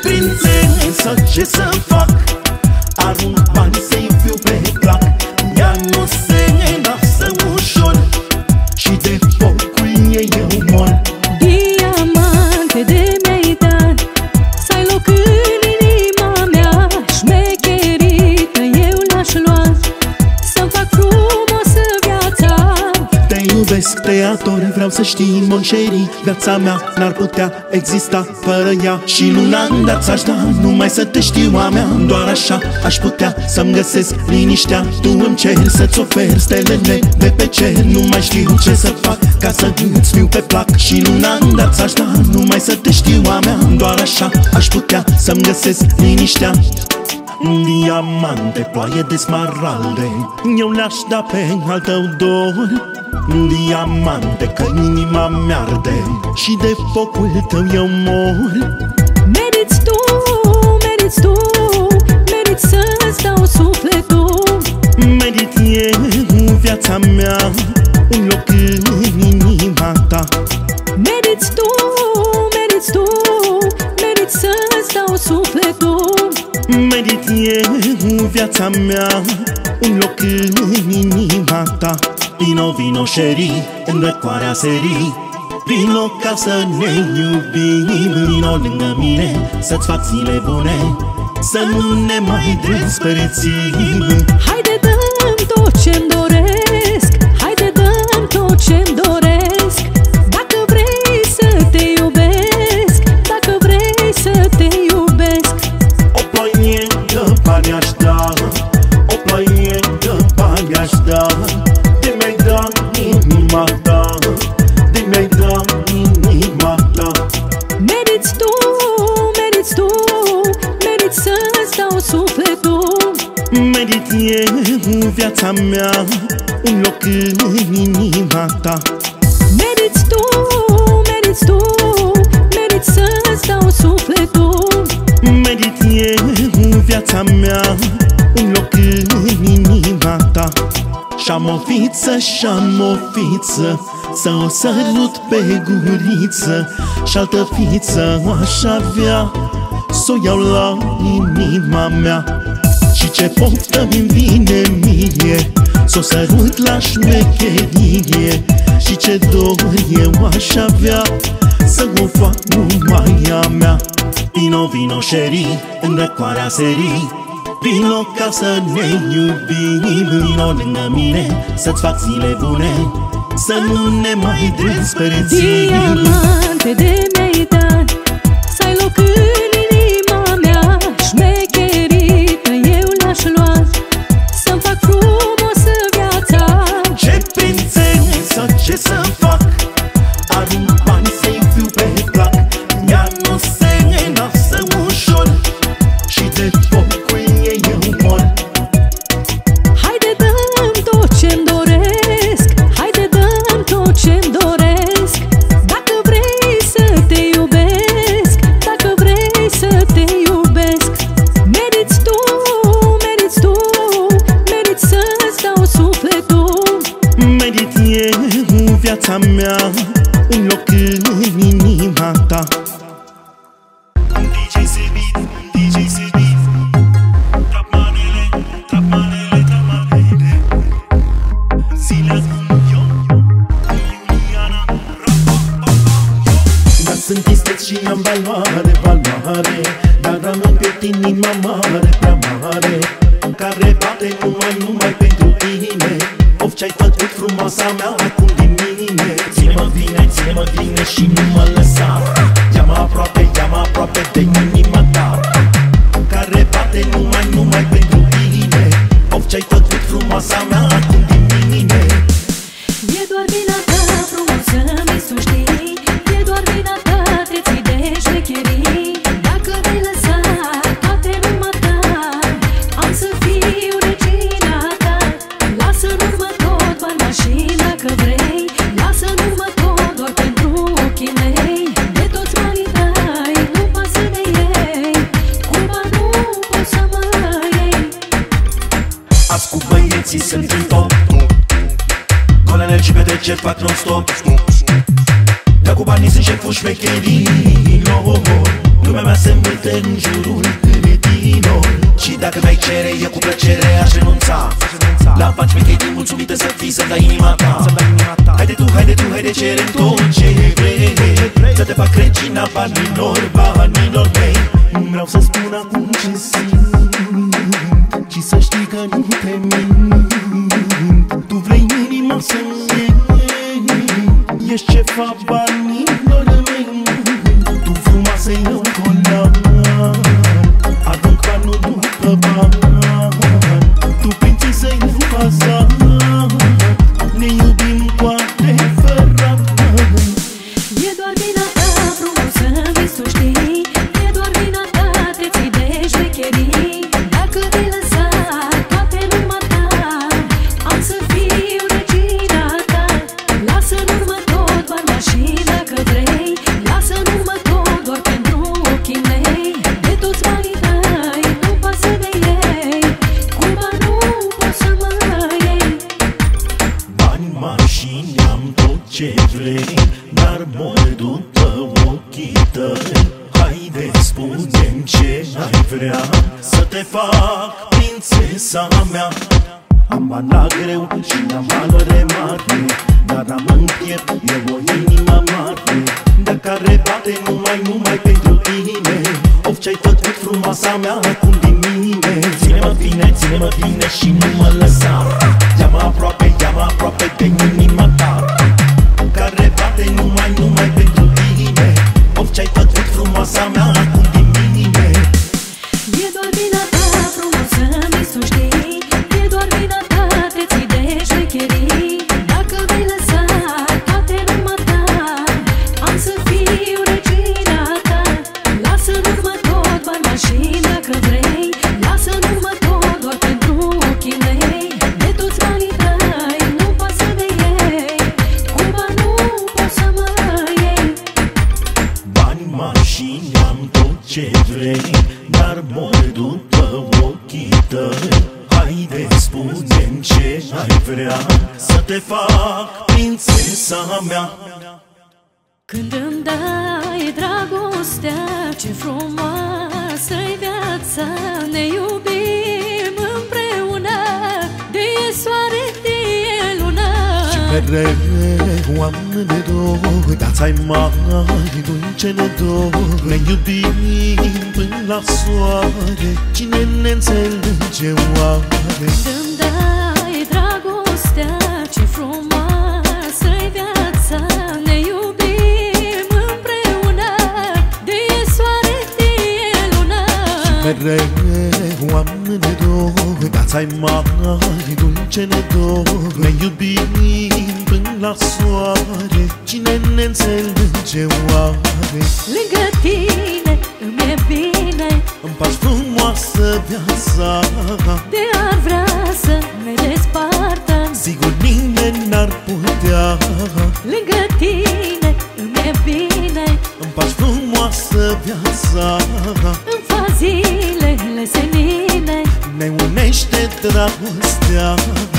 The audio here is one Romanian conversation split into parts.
prințesă, ce să fac? Arunc bani să-i fiu pe plac. Ea nu se lasă ușor și de focul ei eu mor. Diamante de mi-ai dat, să ai loc în inima mea. Șmecherită eu l-aș lua, să-mi fac frumoasă viața. Te iubesc, te ador, vreau să știi, mon chéri, viața mea n-ar putea exista fără ea. Și luna îndar ți-aș da, numai să te știu a mea. Doar așa aș putea să-mi găsesc liniștea. Tu îmi ceri să-ți ofer stelele de pe cer. Nu mai știu ce să fac ca să îți fiu pe plac. Și luna îndar ți-aș da, numai să te știu a mea. Doar așa aș putea să-mi găsesc liniștea. Diamante, ploaie de smaralde, eu le-aș da pe al tău dor. Diamante, că inima mi-arde și de focul tău eu mor. Meriți tu, meriți tu, meriți să-ți dau sufletul. Merit eu viața mea, un loc în inima ta. Meriți tu, meriți tu, meriți să-ți dau sufletul. Merit eu viața mea, un loc în inima ta. Vino, vino, chéri, în răcoarea serii. Vino ca să ne iubim. Vino lângă mine, să-ți fac zile bune, să nu ne mai despărțim. Haide, dă-mi tot ce-mi doresc, haide, dă-mi tot ce-mi doresc. Dacă vrei să te iubesc, dacă vrei să te iubesc. O ploaie de bani aș da, o ploaie de bani aș da. De mi-ai dat inima ta, de mi-ai dat inima ta. Meriți tu, meriți tu, meriți să-ți dau sufletul. Merit eu viața mea, un loc în inima ta. Meriți tu, meriți tu, meriți să-ți dau sufletul. Merit eu viața mea, un loc în inima ta. Și-am o fiță, și-am o fiță, să o sărut pe guriță. Și-altă fiță aș avea, s-o iau la inima mea. Și ce poftă-mi vine mie, s-o sărut la șmecherie. Și ce dor eu aș avea, să o fac numai a mea. Vino, vino, chéri, în răcoarea serii. Vino ca să ne iubim. Vino lângă mine, să-ți fac zile bune, să nu ne mai despărțim. Diamante de mi-ai dat, să ai loc în inima mea. Șmecherită eu l-aș lua, să-mi fac frumoasă viața. Ce prințesă, ce să fac? Arunc bani să-i fiu pe plac. Ea nu se lasă ușor și de focul ei eu mor. Haide, dă-mi tot ce-mi doresc, haide, dă-mi tot ce-mi doresc. Dacă vrei să te iubesc, dacă vrei să te iubesc. Meriți tu, meriți tu, meriți să-ți dau sufletul. Merit eu viața mea, un loc în inima ta. DJ Silvit, DJ Silvit, trap manele, trap manele, trap manele. Zilea cu Iuliana, dar sunt isteț și am valoare, valoare. Dar am în piept inima mare, prea mare, care bate numai pentru tine. Of, ce-ai făcut frumoasa mea acum din mine. Ține-mă bine și nu mă lăsa. Ia-mă aproape de inima ta, care bate numai pentru tine. Of, ce-ai făcut frumoasa mea acum din mine. E doar vina ta, frumos să-mi tu știi. E doar vina ta, te ții de șmecherii. Dacă vei lăsa toate numai ta, am să fiu regina ta. Lasă în urmă tot bani și dacă vrei, lasă în urmă tot doar pentru ochii mei. De toți banii dai, nu pasă de ei, cu bani nu poți să mă iei. Azi cu băieții sunt în top, golele LGBT ce fac non-stop. Dă cu banii sunt șeful șmecherilor. Lumea mea se învârte în jurul cretinilor. Și dacă mi-ai cere, eu cu plăcere aș renunța la bani șmecherii, mulțumită să fii, să-mi dai inima ta. Haide tu, haide tu, haide cerem tot ce vrei, să te fac regina banilor, banilor mei. Nu vreau să spun acum ce simt, ci să știi că nu te mint. Tu vrei inima să-mi iei, ești cefa banilor mei. Tu frumoasă eu colar, arunc banul după bani. Tu prințesă în faza, ne iubim cu adevărat. E doar vina ta, frumos să-mi să știi, e doar vina ta, te ții de șmecherii. Dacă te-ai lăsat toate în urma ta, am să fiu regina ta. Lasă în urmă tot bani și dacă vrei, lasă în urmă tot doar pentru ochii mei. De toți banii tăi nu pasă de ei, cu bani nu poți să mă iei. Bani, mașini, am tot ce vrei, dar mor după ochii tăi. Haide, spune-mi ce ai vrea, să te fac prințesa mea. Am bani la greu și am valoare mare, dar am în piept eu o inimă mare, de care bate numai pentru tine. Of, ce-ai făcut, frumoasa mea, acum din mine. Ține-mă bine și nu mă lăsa. Ia-mă aproape de inima ta, care bate numai pentru tine. Of, ce-ai făcut, frumoasa mea, acum din mine. E doar vina ta, frumos să-mi să știi, e doar vina ta, te ții de șmecherii. Dacă vei lăsa toate în urma ta, am să fiu regina ta. Lasă în urmă tot bani și dacă vrei, lasă în urmă tot doar pentru ochii mei. De toți banii tăi nu pasă de ei, cu bani nu poți să mă iei. Bani, mașini, am tot ce vrei, dar mor după ochii tăi. Haide, spune-mi ce ai vrea, să te fac prințesa mea. Când îmi dai dragostea, ce frumoasă-i viața. Ne iubim împreună, de e soare, de e lună. Și mereu am de dor, viața-i mai dulce ne dor. Ne iubim până la soare, cine ne înțelege oare? Când îmi dai dragostea, ce frumoasă-i viața. Ne iubim împreună, de e soare, de e lună. Mereu am de dor, viața-i mai dulce ne dor. Ne iubim până la soare, cine ne înțelege oare? Lângă tine îmi e bine, Îmi faci frumoasă viața, de ar vrea să ne despartăm. sigur nimeni n-ar putea. Lângă tine îmi e bine, Îmi faci frumoasă viața, îmi fac zilele senine. ne unește dragostea.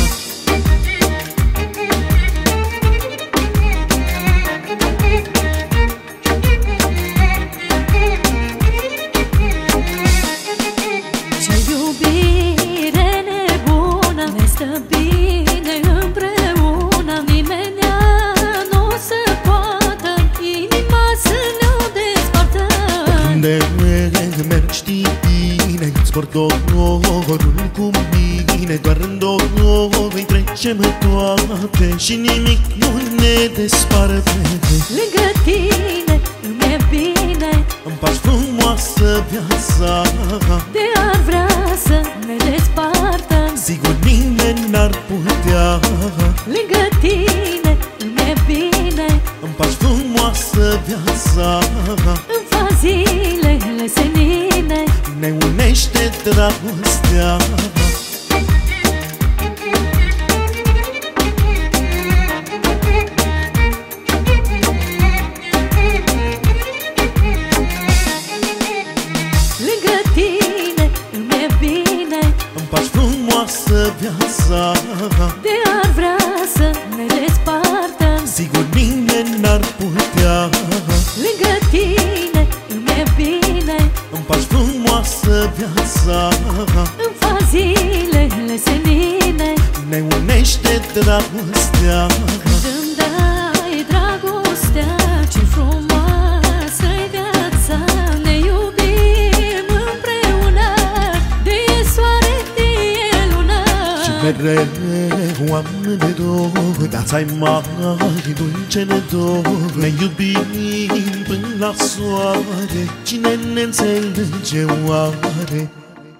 Ce iubire nebună, ne stă bine împreună. Nimenea nu o să poată inima să ne despartă. Unde mergi știi bine, îți port dorul cu mine. Doar în doi trecem toate și nimic nu ne desparte. Lângă tine îmi e bine, Îmi faci frumoasă viața, de ar vrea să ne despartăm. sigur nimeni n-ar putea. Lângă tine îmi e bine, Îmi faci frumoasă viața, îmi fac zilele senine. ne unește dragostea. Lângă tine îmi e bine, Îmi faci frumoasă viața, de ar vrea să ne despartăm. sigur nimeni n-ar putea. viața. În fazilele senine ne unește dragostea. când îmi dai dragostea, ce frumoasă-i viața. Ne iubim împreună, de e soare, de e lună. Și mereu am de dor, viața-i mare, dulce ne dor. Ne iubim până la soare, cine ne înțelege oare?